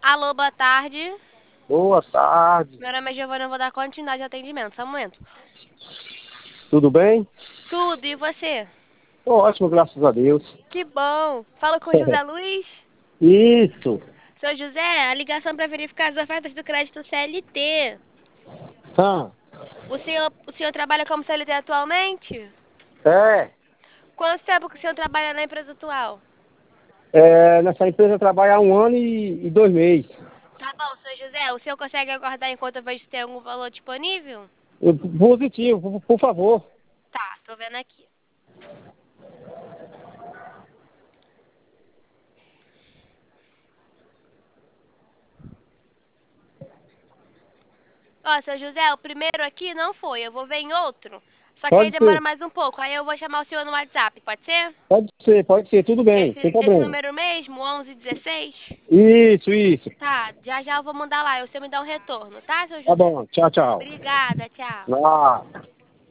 Alô, boa tarde. Boa tarde. Meu nome é Giovana, eu vou dar continuidade ao atendimento. Só um momento. Tudo bem? Tudo, e você? Tô ótimo, graças a Deus. Que bom. Fala com o José Luiz. Isso. Seu José, a ligação para verificar as ofertas do crédito CLT. Ah, O senhor trabalha como CLT atualmente? é. Quanto tempo que o senhor trabalha na empresa atual? Nessa empresa trabalha há 1 ano e 2 meses. Tá bom, seu José, o senhor consegue aguardar enquanto eu vejo se tem algum valor disponível? Positivo, por favor. Tá, tô vendo aqui. Ó, seu José, o primeiro aqui não foi. Eu vou ver em outro. Só que aí Pode demora ser, mais um pouco. Aí eu vou chamar o senhor no WhatsApp, pode ser? pode ser, tudo bem, sem Esse problema. número mesmo, 1116? Isso. Tá, já já eu vou mandar lá. E você me dá um retorno, tá, seu Tá José? bom, tchau, tchau. Obrigada, tchau. Ah.